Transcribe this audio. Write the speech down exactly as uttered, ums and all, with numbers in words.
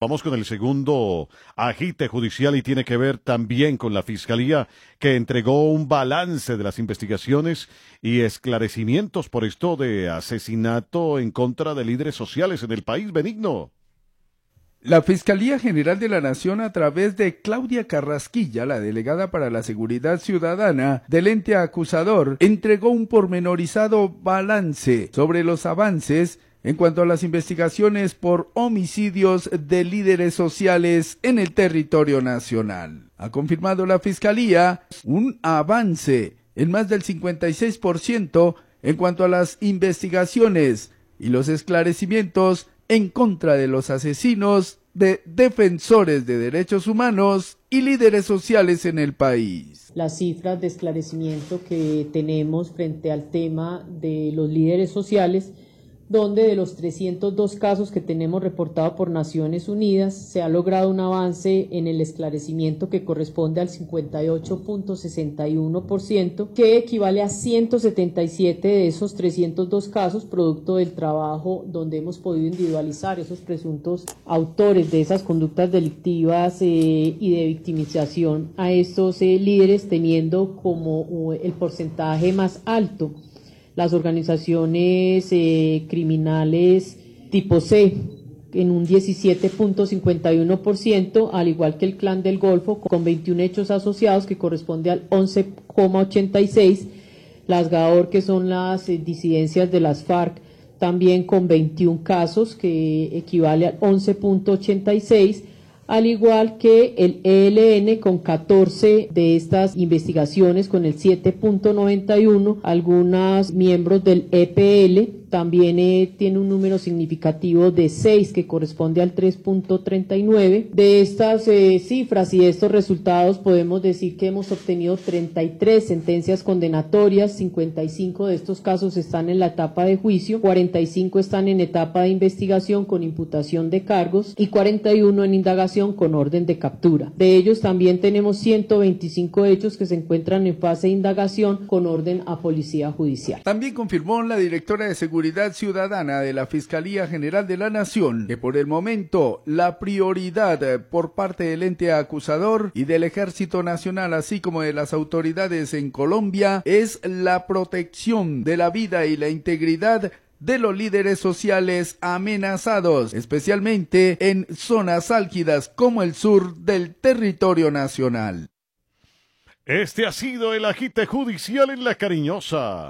Vamos con el segundo agite judicial y tiene que ver también con la Fiscalía, que entregó un balance de las investigaciones y esclarecimientos por esto de asesinato en contra de líderes sociales en el país. Benigno. La Fiscalía General de la Nación, a través de Claudia Carrasquilla, la delegada para la Seguridad Ciudadana del ente acusador, entregó un pormenorizado balance sobre los avances en cuanto a las investigaciones por homicidios de líderes sociales en el territorio nacional. Ha confirmado la Fiscalía un avance en más del cincuenta y seis por ciento en cuanto a las investigaciones y los esclarecimientos en contra de los asesinos de defensores de derechos humanos y líderes sociales en el país. Las cifras de esclarecimiento que tenemos frente al tema de los líderes sociales, donde de los trescientos dos casos que tenemos reportados por Naciones Unidas, se ha logrado un avance en el esclarecimiento que corresponde al cincuenta y ocho punto sesenta y uno por ciento, que equivale a ciento setenta y siete de esos trescientos dos casos, producto del trabajo donde hemos podido individualizar esos presuntos autores de esas conductas delictivas eh, y de victimización a estos eh, líderes, teniendo como uh, el porcentaje más alto las organizaciones eh, criminales tipo C, en un diecisiete punto cincuenta y uno por ciento, al igual que el Clan del Golfo, con veintiún hechos asociados, que corresponde al once coma ochenta y seis por ciento, las GAOR, que son las eh, disidencias de las FARC, también con veintiún casos, que equivale al once punto ochenta y seis por ciento, al igual que el E L N con catorce de estas investigaciones con el siete punto noventa y uno, algunos miembros del E P L también eh, tiene un número significativo de seis, que corresponde al tres punto treinta y nueve. De estas eh, cifras y de estos resultados podemos decir que hemos obtenido treinta y tres sentencias condenatorias, cincuenta y cinco de estos casos están en la etapa de juicio, cuarenta y cinco están en etapa de investigación con imputación de cargos y cuarenta y uno en indagación con orden de captura. De ellos también tenemos ciento veinticinco hechos que se encuentran en fase de indagación con orden a Policía Judicial. También confirmó la directora de Seguridad Ciudadana de la Fiscalía General de la Nación que por el momento la prioridad por parte del ente acusador y del Ejército Nacional, así como de las autoridades en Colombia, es la protección de la vida y la integridad de los líderes sociales amenazados, especialmente en zonas álgidas como el sur del territorio nacional. Este ha sido el agite judicial en La Cariñosa.